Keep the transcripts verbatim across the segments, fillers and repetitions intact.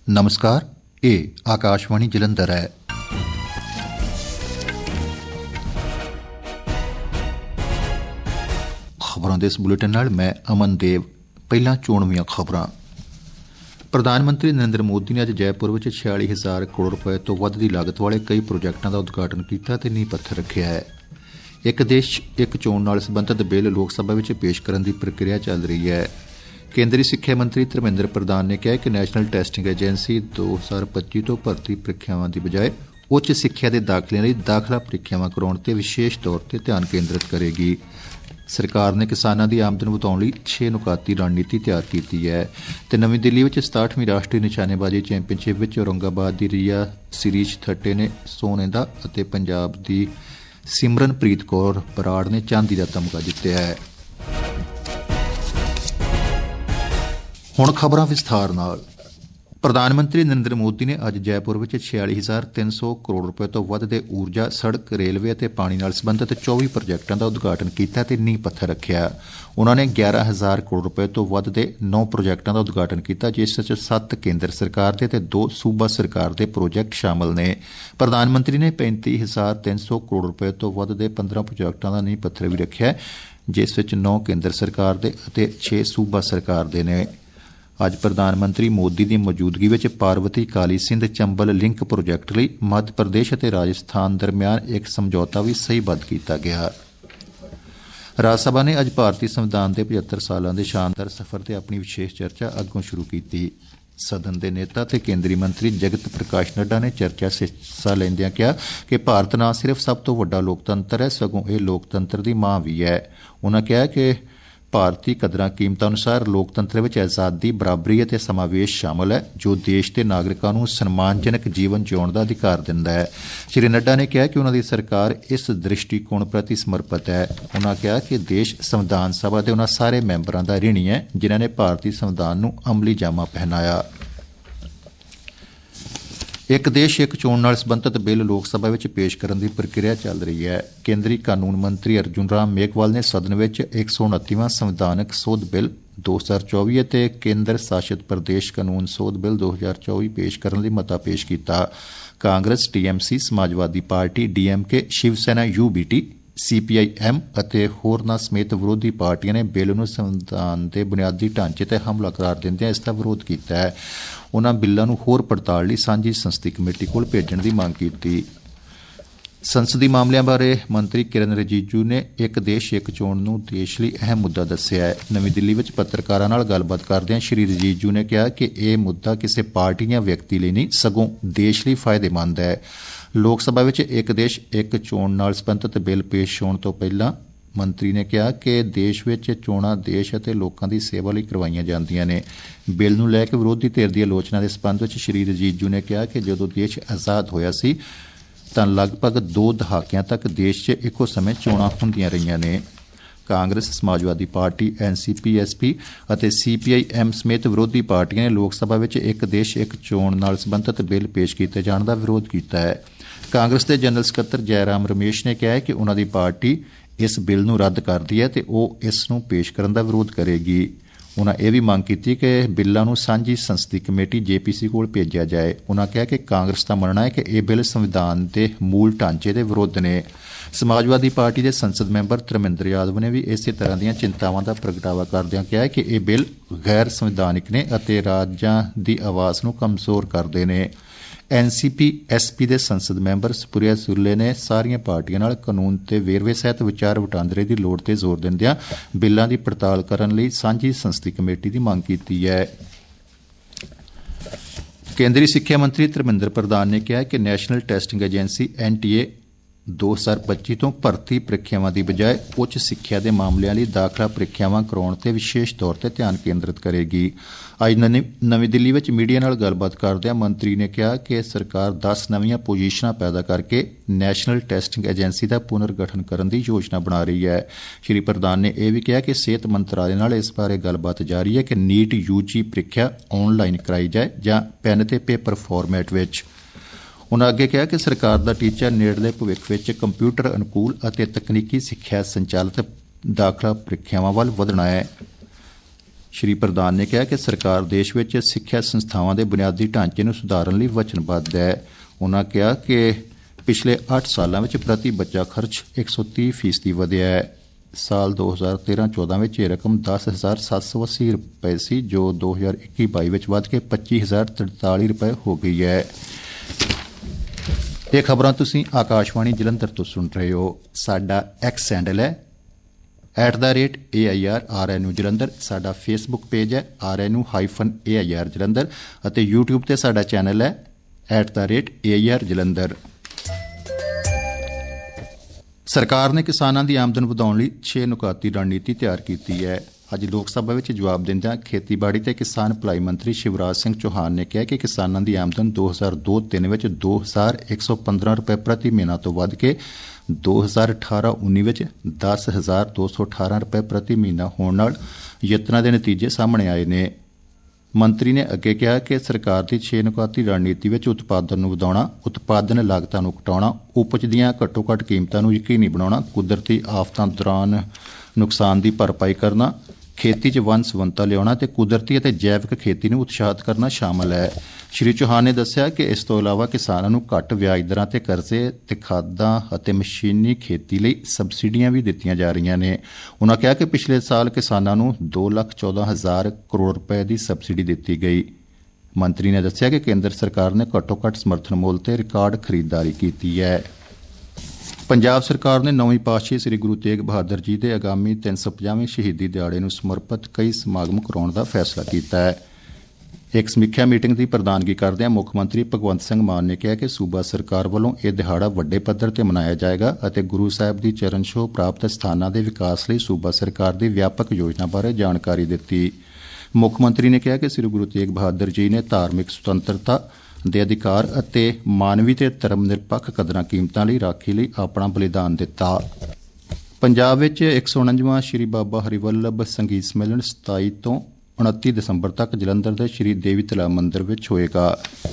नमस्कार, ये आकाशवाणी जलंधर है। खबरों के इस बुलेटिन नाल मैं अमन देव। पहला चोणवीं खबरां। प्रधानमंत्री नरेंद्र मोदी ने अज जयपुर में छियाली हज़ार करोड़ रुपए तो वध की लागत वाले कई प्रोजेक्टों का उद्घाटन किया ते नींह पत्थर रखिया है। एक देश एक चोण नाल संबंधित बिल लोक सभा में पेश करने की प्रक्रिया चल रही है। केंद्रीय सिक्ख्या मंत्री धर्मेंद्र प्रधान ने कहा कि नैशनल टैस्टिंग एजेंसी दो हज़ार पच्ची तो भर्ती प्रीखियावां की बजाय उच्च सिक्ख्या के दाखिले लई दाखला प्रीखियावां कराउण ते विशेष तौर पर ध्यान केंद्रित करेगी। सरकार ने किसानों की आमदन वधाउण लई छे नुकाती रणनीति तैयार की है ते नवीं दिल्ली में सताहठवीं राष्ट्रीय निशानेबाजी चैंपीयनशिप में औरंगाबाद की रिया सिरीज थट्टे ने सोने का अते पंजाब की सिमरनप्रीत कौर बराड़ ने चांदी का तमगा जितया है। हुण खबरां विस्तार नाल। प्रधानमंत्री नरेंद्र मोदी ने अज जयपुर में छियाली हज़ार तीन सौ करोड़ रुपए तो वध के ऊर्जा सड़क रेलवे और पानी नाल संबंधित चौबी प्रोजेक्टों का उद्घाटन किया ते नींह पत्थर रखिया। उन्होंने ग्यारह हज़ार करोड़ रुपए तो वध के नौ प्रोजेक्टों का उद्घाटन किया, जिस च सत्त केंद्र सरकार के ते दो सूबा सरकार के प्रोजेक्ट शामिल ने। प्रधानमंत्री ने पैंती हज़ार तीन सौ करोड़ रुपए तो वध के पंद्रह प्रोजेक्टों का नींह पत्थर भी रखिया, जिस विच नौ केंद्र सरकार के अते छे सूबा सरकार के ने। अज प्रधानमंत्री मोदी की मौजूदगी में पार्वती काली सिंध चंबल लिंक प्रोजेक्ट लई मध्य प्रदेश और राजस्थान दरमियान एक समझौता भी सहीबद्ध किया गया। राज्यसभा ने अज भारतीय संविधान के पचहत्तर सालों के शानदार सफर से अपनी विशेष चर्चा अगों शुरू की। सदन के नेता ते केंद्रीय मंत्री जगत प्रकाश नड्डा ने चर्चा से हिस्सा लैंदियां कहा कि भारत न सिर्फ सब तो वड्डा लोकतंत्र है, सगों यह लोकतंत्र की मां भी है। उन्होंने कहा कि भारतीय कदरां कीमतां अनुसार लोकतंत्र में आज़ादी, बराबरी और समावेश शामिल है, जो देश के नागरिकों को सम्मानजनक जीवन जिउण का अधिकार दिंदा है। श्री नड्डा ने कहा कि उन्होंने सरकार इस दृष्टिकोण प्रति समर्पित है। उन्होंने कहा कि देश संविधान सभा के उन्होंने सारे मैंबरों का ऋणी है, जिन्होंने भारतीय संविधान को अमली जामा पहनाया। एक देश एक चोण नाल संबंधित बिल लोक सभा में पेश करने की प्रक्रिया चल रही है। केंद्रीय कानून मंत्री अर्जुन राम मेघवाल ने सदन में एक सौ उनतीवां संविधानक सोध बिल दो हज़ार चौबी और केंद्र शासित प्रदेश कानून सोध बिल दो हज़ार चौबी पेश करने लई मता पेश किया। Congress, TMC, Samajwadi party, DMK, Shiv Sena, UBT, CPIM ਅਤੇ ਹੋਰਨਾਂ ਸਮੇਤ ਵਿਰੋਧੀ ਪਾਰਟੀਆਂ ਨੇ ਬਿੱਲ ਨੂੰ ਸੰਵਿਧਾਨ ਦੇ ਬੁਨਿਆਦੀ ਢਾਂਚੇ ਤੇ ਹਮਲਾ ਕਰਾਰ ਦਿੰਦਿਆਂ ਇਸ ਦਾ ਵਿਰੋਧ ਕੀਤਾ ਹੈ। ਉਨ੍ਹਾਂ ਬਿੱਲਾਂ ਨੂੰ ਹੋਰ ਪੜਤਾਲ ਲਈ ਸਾਂਝੀ ਸੰਸਦੀ ਕਮੇਟੀ ਕੋਲ ਭੇਜਣ ਦੀ ਮੰਗ ਕੀਤੀ। ਸੰਸਦੀ ਮਾਮਲਿਆਂ ਬਾਰੇ ਮੰਤਰੀ ਕਿਰਨ ਰਿਜੀਜੂ ਨੇ ਇੱਕ ਦੇਸ਼ ਇੱਕ ਚੋਣ ਨੂੰ ਦੇਸ਼ ਲਈ ਅਹਿਮ ਮੁੱਦਾ ਦੱਸਿਆ ਹੈ। ਨਵੀਂ ਦਿੱਲੀ ਵਿੱਚ ਪੱਤਰਕਾਰਾਂ ਨਾਲ ਗੱਲਬਾਤ ਕਰਦਿਆਂ ਸ਼੍ਰੀ ਰਿਜੀਜੂ ਨੇ ਕਿਹਾ ਕਿ ਇਹ ਮੁੱਦਾ ਕਿਸੇ ਪਾਰਟੀ ਜਾਂ ਵਿਅਕਤੀ ਲਈ ਨਹੀਂ, ਸਗੋਂ ਦੇਸ਼ ਲਈ ਫਾਇਦੇਮੰਦ ਹੈ। लोक सभा में एक देश एक चोण नाल संबंधित बिल पेश होने तो पहला मंत्री ने कहा कि देश में चोणां देश और लोगों की सेवा लई करवाईयां जांदियां ने। बिल नूं लैके विरोधी धिर दी आलोचना के संबंध में श्री रिजीजू ने कहा कि जदों देश आज़ाद होया सी तां लगभग दो दहाकियां तक देश च इक्को समय चोणां हुंदियां रहीआं ने। Congress, Samajwadi party, NCP, SP और सीपीआईएम समेत विरोधी पार्टियां ने लोक सभा में एक देश एक चोण नाल संबंधित बिल पेश किए जाने का विरोध किया है। कांग्रेस के जनरल सकत्तर जयराम रमेश ने कहा है कि उन्हों की पार्टी इस बिल नूं रद्द करती है तो वह इस नूं पेश करने का विरोध करेगी। उन्होंने यह भी मांग की कि बिलों नूं सांझी संसदी कमेटी जेपीसी कोल भेजा जाए। उन्होंने कहा कि कांग्रेस का मनना है कि यह बिल संविधान के मूल ढांचे के विरुद्ध ने। समाजवादी पार्टी के संसद मैंबर धर्मेंद्र यादव ने भी इस तरह दी चिंतावां का प्रगटावा करदिआं कहा कि यह बिल गैर संविधानिक ने अते राज्यां दी आवाज़ नूं कमज़ोर करदे ने। एनसीपी एसपी के संसद मैंबर सुप्रिया सुले ने सारिया पार्टियों नाल कानून ते वेरवे सहित विचार वटांदरे की लोड़ ते जोर दिंदिआं बिलों की पड़ताल करने लई सांझी संसदी कमेटी की मांग की है। केंद्रीय सिक्ख्या मंत्री धर्मेंद्र प्रधान ने कहा कि नैशनल टैस्टिंग एजेंसी एनटीए दो हज़ार पच्ची तो भर्ती प्रीखियावां की बजाय उच्च सिक्ख्या के मामलों लई दाखला प्रीखियावां कराउण ते विशेष तौर पर ध्यान केंद्रित करेगी। अज नवीं दिल्ली में मीडिया नाल गलबात करदिआं मंत्री ने कहा कि सरकार दस नवीं पोजीशनां पैदा करके नैशनल टैस्टिंग एजेंसी का पुनर्गठन करने की योजना बना रही है। श्री प्रधान ने यह भी कहा कि सेहत मंत्रालय नाल इस बारे गलबात जारी है कि नीट यूजी प्रीखिया ऑनलाइन कराई जाए जां पैन ते पेपर फॉर्मेट विच। उन्होंने अगे कहा कि सरकार का टीचा नेड़ले भविख में कंप्यूटर अनुकूल और तकनीकी सिक्ख्या संचालित दाखला प्रीखियावां वल वधना है। ਸ਼੍ਰੀ ਪ੍ਰਧਾਨ ਨੇ ਕਿਹਾ ਕਿ ਸਰਕਾਰ ਦੇਸ਼ ਵਿੱਚ ਸਿੱਖਿਆ ਸੰਸਥਾਵਾਂ ਦੇ ਬੁਨਿਆਦੀ ਢਾਂਚੇ ਨੂੰ ਸੁਧਾਰਨ ਲਈ ਵਚਨਬੱਧ ਹੈ। ਉਨ੍ਹਾਂ ਕਿਹਾ ਕਿ ਪਿਛਲੇ ਅੱਠ ਸਾਲਾਂ ਵਿੱਚ ਪ੍ਰਤੀ ਬੱਚਾ ਖਰਚ ਇੱਕ ਸੌ ਤੀਹ ਫੀਸਦੀ ਵਧਿਆ ਹੈ। ਸਾਲ ਦੋ ਹਜ਼ਾਰ ਤੇਰਾਂ ਚੌਦਾਂ ਵਿੱਚ ਇਹ ਰਕਮ ਦਸ ਹਜ਼ਾਰ ਸੱਤ ਸੌ ਅੱਸੀ ਰੁਪਏ ਸੀ, ਜੋ ਦੋ ਹਜ਼ਾਰ ਇੱਕੀ ਬਾਈ ਵਿੱਚ ਵੱਧ ਕੇ ਪੱਚੀ ਹਜ਼ਾਰ ਤਰਤਾਲੀ ਰੁਪਏ ਹੋ ਗਈ ਹੈ। ਇਹ ਖਬਰਾਂ ਤੁਸੀਂ ਆਕਾਸ਼ਵਾਣੀ ਜਲੰਧਰ ਤੋਂ ਸੁਣ ਰਹੇ ਹੋ। ਸਾਡਾ ਐਕਸ ਹੈਂਡਲ ਹੈ at the rate A I R R N U Jalandhar. ਸਾਡਾ ਫੇਸਬੁੱਕ ਪੇਜ ਹੈ R N U hyphen A I R Jalandhar ਅਤੇ ਯੂਟਿਊਬ ਤੇ ਸਾਡਾ ਚੈਨਲ ਹੈ at the rate A I R Jalandhar. ਸਰਕਾਰ ਨੇ ਕਿਸਾਨਾਂ ਦੀ ਆਮਦਨ ਵਧਾਉਣ ਲਈ ਛੇ ਨੁਕਾਤੀ ਰਣਨੀਤੀ ਤਿਆਰ ਕੀਤੀ ਹੈ। ਅੱਜ ਲੋਕ ਸਭਾ ਵਿੱਚ ਜਵਾਬ ਦਿੰਦਿਆਂ ਖੇਤੀਬਾੜੀ ਤੇ ਕਿਸਾਨ ਭਲਾਈ ਮੰਤਰੀ ਸ਼ਿਵਰਾਜ ਸਿੰਘ ਚੌਹਾਨ ਨੇ ਕਿਹਾ ਕਿ ਕਿਸਾਨਾਂ ਦੀ ਆਮਦਨ ਦੋ ਹਜ਼ਾਰ ਦੋ ਤਿੰਨ ਵਿੱਚ ਦੋ ਹਜ਼ਾਰ ਇੱਕ ਸੌ ਪੰਦਰਾਂ ਰੁਪਏ ਪ੍ਰਤੀ ਮਹੀਨਾ ਤੋਂ ਵੱਧ ਕੇ ਦੋ ਹਜ਼ਾਰ ਅਠਾਰਾਂ ਉੱਨੀ ਵਿੱਚ ਦਸ ਹਜ਼ਾਰ ਦੋ ਸੌ ਅਠਾਰਾਂ ਰੁਪਏ ਪ੍ਰਤੀ ਮਹੀਨਾ ਹੋਣ ਨਾਲ ਯਤਨਾਂ ਦੇ ਨਤੀਜੇ ਸਾਹਮਣੇ ਆਏ ਨੇ। ਮੰਤਰੀ ਨੇ ਅੱਗੇ ਕਿਹਾ ਕਿ ਸਰਕਾਰ ਦੀ ਛੇ ਨੁਕਾਤੀ ਰਣਨੀਤੀ ਵਿੱਚ ਉਤਪਾਦਨ ਨੂੰ ਵਧਾਉਣਾ, ਉਤਪਾਦਨ ਲਾਗਤਾਂ ਨੂੰ ਘਟਾਉਣਾ, ਉਪਜ ਦੀਆਂ ਘੱਟੋ ਘੱਟ ਕੀਮਤਾਂ ਨੂੰ ਯਕੀਨੀ ਬਣਾਉਣਾ, ਕੁਦਰਤੀ ਆਫਤਾਂ ਦੌਰਾਨ ਨੁਕਸਾਨ ਦੀ ਭਰਪਾਈ ਕਰਨਾ, ਖੇਤੀ 'ਚ ਵੰਨ ਸੁਵੰਨਤਾ ਲਿਆਉਣਾ ਤੇ ਕੁਦਰਤੀ ਅਤੇ ਜੈਵਿਕ ਖੇਤੀ ਨੂੰ ਉਤਸ਼ਾਹਿਤ ਕਰਨਾ ਸ਼ਾਮਲ ਹੈ। ਸ਼੍ਰੀ ਚੌਹਾਨ ਨੇ ਦੱਸਿਆ ਕਿ ਇਸ ਤੋਂ ਇਲਾਵਾ ਕਿਸਾਨਾਂ ਨੂੰ ਘੱਟ ਵਿਆਜ ਦਰਾਂ ਤੇ ਕਰਜ਼ੇ ਤੇ ਖਾਦਾਂ ਅਤੇ ਮਸ਼ੀਨੀ ਖੇਤੀ ਲਈ ਸਬਸਿਡੀਆਂ ਵੀ ਦਿੱਤੀਆਂ ਜਾ ਰਹੀਆਂ ਨੇ। ਉਨ੍ਹਾਂ ਕਿਹਾ ਕਿ ਪਿਛਲੇ ਸਾਲ ਕਿਸਾਨਾਂ ਨੂੰ ਦੋ ਲੱਖ ਚੌਦਾਂ ਹਜ਼ਾਰ ਕਰੋੜ ਰੁਪਏ ਦੀ ਸਬਸਿਡੀ ਦਿੱਤੀ ਗਈ। ਮੰਤਰੀ ਨੇ ਦੱਸਿਆ ਕਿ ਕੇਂਦਰ ਸਰਕਾਰ ਨੇ ਘੱਟੋ ਘੱਟ ਸਮਰਥਨ ਮੁੱਲ ਤੇ ਰਿਕਾਰਡ ਖਰੀਦਦਾਰੀ ਕੀਤੀ ਹੈ। ਪੰਜਾਬ ਸਰਕਾਰ ਨੇ ਨੌਵੀਂ ਪਾਤਸ਼ਾਹੀ ਸ੍ਰੀ ਗੁਰੂ ਤੇਗ ਬਹਾਦਰ ਜੀ ਦੇ ਆਗਾਮੀ ਤਿੰਨ ਸੌ ਪੰਜਾਹਵੇਂ ਸ਼ਹੀਦੀ ਦਿਹਾੜੇ ਨੂੰ ਸਮਰਪਿਤ ਕਈ ਸਮਾਗਮ ਕਰਾਉਣ ਦਾ ਫੈਸਲਾ ਕੀਤਾ ਹੈ। ਇੱਕ ਸਮੀਖਿਆ ਮੀਟਿੰਗ ਦੀ ਪ੍ਰਧਾਨਗੀ ਕਰਦਿਆਂ ਮੁੱਖ ਮੰਤਰੀ ਭਗਵੰਤ ਸਿੰਘ ਮਾਨ ਨੇ ਕਿਹਾ ਕਿ ਸੂਬਾ ਸਰਕਾਰ ਵੱਲੋਂ ਇਹ ਦਿਹਾੜਾ ਵੱਡੇ ਪੱਧਰ ਤੇ ਮਨਾਇਆ ਜਾਏਗਾ ਅਤੇ ਗੁਰੂ ਸਾਹਿਬ ਦੀ ਚਰਨ ਛੋਹ ਪ੍ਰਾਪਤ ਸਥਾਨਾਂ ਦੇ ਵਿਕਾਸ ਲਈ ਸੂਬਾ ਸਰਕਾਰ ਦੀ ਵਿਆਪਕ ਯੋਜਨਾ ਬਾਰੇ ਜਾਣਕਾਰੀ ਦਿੱਤੀ। ਮੁੱਖ ਮੰਤਰੀ ਨੇ ਕਿਹਾ ਕਿ ਸ੍ਰੀ ਗੁਰੂ ਤੇਗ ਬਹਾਦਰ ਜੀ ਨੇ ਧਾਰਮਿਕ ਸੁਤੰਤਰਤਾ ਦੇ ਅਧਿਕਾਰ ਅਤੇ ਮਾਨਵੀ ਤੇ ਧਰਮ ਨਿਰਪੱਖ ਕਦਰਾਂ ਕੀਮਤਾਂ ਲਈ ਰਾਖੀ ਲਈ ਆਪਣਾ ਬਲੀਦਾਨ ਦਿੱਤਾ। ਪੰਜਾਬ ਵਿੱਚ ਇੱਕ ਸੌ ਉਣੰਜਵਾਂ ਸ੍ਰੀ ਬਾਬਾ ਹਰਿਵੱਲਭ ਸੰਗੀਤ ਸੰਮੇਲਨ ਸਤਾਈ ਤੋਂ ਉਨੱਤੀ ਦਸੰਬਰ ਤੱਕ ਜਲੰਧਰ ਦੇ ਸ੍ਰੀ ਦੇਵੀ ਤਲਾਬ ਮੰਦਿਰ ਵਿੱਚ ਹੋਏਗਾ।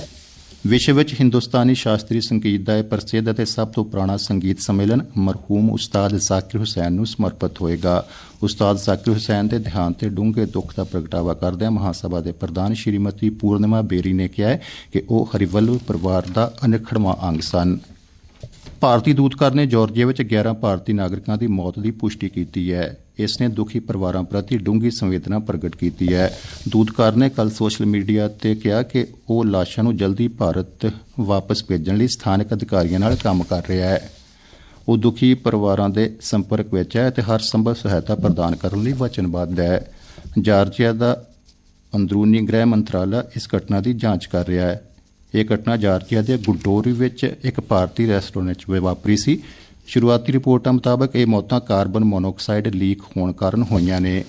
ਵਿਸ਼ਵ ਵਿੱਚ ਹਿੰਦੁਸਤਾਨੀ ਸ਼ਾਸਤਰੀ ਸੰਗੀਤ ਦਾ ਇਹ ਪ੍ਰਸਿੱਧ ਅਤੇ ਸਭ ਤੋਂ ਪੁਰਾਣਾ ਸੰਗੀਤ ਸੰਮੇਲਨ ਮਰਹੂਮ ਉਸਤਾਦ ਜ਼ਾਕਿਰ ਹੁਸੈਨ ਨੂੰ ਸਮਰਪਿਤ ਹੋਏਗਾ। ਉਸਤਾਦ ਜ਼ਾਕਿਰ ਹੁਸੈਨ ਦੇ ਦੇਹਾਂਤ ਤੇ ਡੂੰਘੇ ਦੁੱਖ ਦਾ ਪ੍ਰਗਟਾਵਾ ਕਰਦਿਆਂ ਮਹਾਸਭਾ ਦੇ ਪ੍ਰਧਾਨ ਸ਼੍ਰੀਮਤੀ ਪੂਰਨਿਮਾ ਬੇਰੀ ਨੇ ਕਿਹਾ ਕਿ ਉਹ ਹਰਿਵੱਲਭ ਪਰਿਵਾਰ ਦਾ ਅਨਿੱਖੜਵਾਂ ਅੰਗ ਸਨ। ਭਾਰਤੀ ਦੂਤਘਰ ਨੇ ਜਾਰਜੀਆ ਵਿੱਚ ਗਿਆਰਾਂ ਭਾਰਤੀ ਨਾਗਰਿਕਾਂ ਦੀ ਮੌਤ ਦੀ ਪੁਸ਼ਟੀ ਕੀਤੀ ਹੈ। ਇਸ ਨੇ ਦੁਖੀ ਪਰਿਵਾਰਾਂ ਪ੍ਰਤੀ ਡੂੰਘੀ ਸੰਵੇਦਨਾ ਪ੍ਰਗਟ ਕੀਤੀ ਹੈ। ਦੂਤਘਰ ਨੇ ਕੱਲ੍ਹ ਸੋਸ਼ਲ ਮੀਡੀਆ ਤੇ ਕਿਹਾ ਕਿ ਉਹ ਲਾਸ਼ਾਂ ਨੂੰ ਜਲਦੀ ਭਾਰਤ ਵਾਪਸ ਭੇਜਣ ਲਈ ਸਥਾਨਕ ਅਧਿਕਾਰੀਆਂ ਨਾਲ ਕੰਮ ਕਰ ਰਿਹਾ ਹੈ। ਉਹ ਦੁਖੀ ਪਰਿਵਾਰਾਂ ਦੇ ਸੰਪਰਕ ਵਿੱਚ ਹੈ ਅਤੇ ਹਰ ਸੰਭਵ ਸਹਾਇਤਾ ਪ੍ਰਦਾਨ ਕਰਨ ਲਈ ਵਚਨਬੱਧ ਹੈ। ਜਾਰਜੀਆ ਦਾ ਅੰਦਰੂਨੀ ਗ੍ਰਹਿ ਮੰਤਰਾਲਾ ਇਸ ਘਟਨਾ ਦੀ ਜਾਂਚ ਕਰ ਰਿਹਾ ਹੈ। ਇਹ ਘਟਨਾ ਜਾਰਜੀਆ ਦੇ ਗੁਡੋਰੀ ਵਿੱਚ ਇੱਕ ਭਾਰਤੀ ਰੈਸਟੋਰੈਂਟ 'ਚ ਵਾਪਰੀ ਸੀ। ਸ਼ੁਰੂਆਤੀ ਰਿਪੋਰਟਾਂ ਮੁਤਾਬਕ ਇਹ ਮੌਤਾਂ ਕਾਰਬਨ ਮੋਨੋਆਕਸਾਈਡ ਲੀਕ ਹੋਣ ਕਾਰਨ ਹੋਈਆਂ ਨੇ।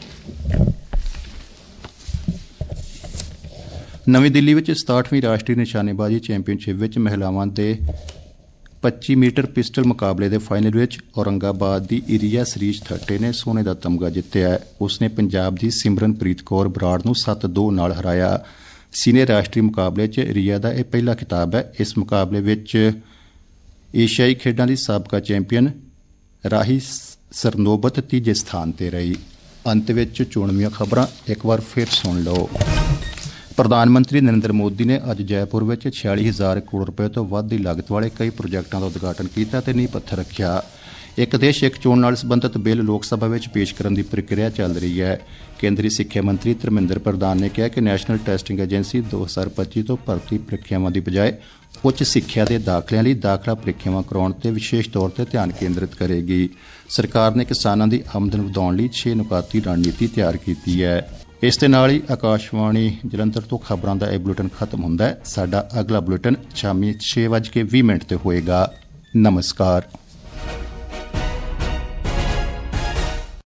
ਨਵੀਂ ਦਿੱਲੀ ਵਿੱਚ ਸਤਾਹਠਵੀਂ ਰਾਸ਼ਟਰੀ ਨਿਸ਼ਾਨੇਬਾਜ਼ੀ ਚੈਂਪੀਅਨਸ਼ਿਪ ਵਿੱਚ ਮਹਿਲਾਵਾਂ ਦੇ ਪੱਚੀ ਮੀਟਰ ਪਿਸਟਲ ਮੁਕਾਬਲੇ ਦੇ ਫਾਈਨਲ ਵਿੱਚ ਔਰੰਗਾਬਾਦ ਦੀ ਇਰੀਆ ਸਰੀਜ ਥੱਟੇ ਨੇ ਸੋਨੇ ਦਾ ਤਮਗਾ ਜਿੱਤਿਆ ਹੈ। ਉਸਨੇ ਪੰਜਾਬ ਦੀ ਸਿਮਰਨਪ੍ਰੀਤ ਕੌਰ ਬਰਾੜ ਨੂੰ ਸੱਤ ਦੋ ਨਾਲ ਹਰਾਇਆ। ਸੀਨੀਅਰ ਰਾਸ਼ਟਰੀ ਮੁਕਾਬਲੇ 'ਚ ਰੀਆ ਦਾ ਇਹ ਪਹਿਲਾ ਖਿਤਾਬ ਹੈ। ਇਸ ਮੁਕਾਬਲੇ ਵਿੱਚ ਏਸ਼ੀਆਈ ਖੇਡਾਂ ਦੀ ਸਾਬਕਾ ਚੈਂਪੀਅਨ ਰਾਹੀ ਸਰਨੋਬਤ ਤੀਜੇ ਸਥਾਨ ਤੇ ਰਹੀ। ਅੰਤ ਵਿੱਚ ਚੋਣਵੀਆਂ ਖਬਰਾਂ ਇੱਕ ਵਾਰ ਫਿਰ ਸੁਣ ਲਓ। ਪ੍ਰਧਾਨ ਮੰਤਰੀ ਨਰਿੰਦਰ ਮੋਦੀ ਨੇ ਅੱਜ ਜੈਪੁਰ ਵਿੱਚ ਛਿਆਲੀ ਹਜ਼ਾਰ ਕਰੋੜ ਰੁਪਏ ਤੋਂ ਵੱਧ ਦੀ ਲਾਗਤ ਵਾਲੇ ਕਈ ਪ੍ਰੋਜੈਕਟਾਂ ਦਾ ਉਦਘਾਟਨ ਕੀਤਾ ਤੇ ਨੀਂਹ ਪੱਥਰ ਰੱਖਿਆ। ਇੱਕ ਦੇਸ਼ ਇੱਕ ਚੋਣ ਨਾਲ ਸੰਬੰਧਿਤ ਬਿੱਲ ਲੋਕ ਸਭਾ ਵਿੱਚ ਪੇਸ਼ ਕਰਨ ਦੀ ਪ੍ਰਕਿਰਿਆ ਚੱਲ ਰਹੀ ਹੈ। ਕੇਂਦਰੀ ਸਿੱਖਿਆ ਮੰਤਰੀ ਧਰਮਿੰਦਰ ਪ੍ਰਧਾਨ ਨੇ ਕਿਹਾ ਕਿ ਨੈਸ਼ਨਲ ਟੈਸਟਿੰਗ ਏਜੰਸੀ ਦੋ ਹਜ਼ਾਰ ਪੱਚੀ ਤੋਂ ਭਰਤੀ ਪ੍ਰੀਖਿਆਵਾਂ ਦੀ ਬਜਾਏ ਉੱਚ ਸਿੱਖਿਆ ਦੇ ਦਾਖਲਿਆਂ ਲਈ ਦਾਖਲਾ ਪ੍ਰੀਖਿਆਵਾਂ ਕਰਾਉਣ ਤੇ ਵਿਸ਼ੇਸ਼ ਤੌਰ ਤੇ ਧਿਆਨ ਕੇਂਦਰਿਤ ਕਰੇਗੀ। ਸਰਕਾਰ ਨੇ ਕਿਸਾਨਾਂ ਦੀ ਆਮਦਨ ਵਧਾਉਣ ਲਈ ਛੇ ਨੁਕਾਤੀ ਰਣਨੀਤੀ ਤਿਆਰ ਕੀਤੀ ਹੈ। ਇਸ ਦੇ ਨਾਲ ਹੀ ਆਕਾਸ਼ਵਾਣੀ ਜਲੰਧਰ ਤੋਂ ਖਬਰਾਂ ਦਾ ਇਹ ਬੁਲੇਟਿਨ ਖਤਮ ਹੁੰਦਾ ਹੈ। ਸਾਡਾ ਅਗਲਾ ਬੁਲੇਟਿਨ ਸ਼ਾਮੀ ਛੇ ਵੱਜ ਕੇ ਵੀਹ ਮਿੰਟ ਤੇ ਹੋਏਗਾ। ਨਮਸਕਾਰ।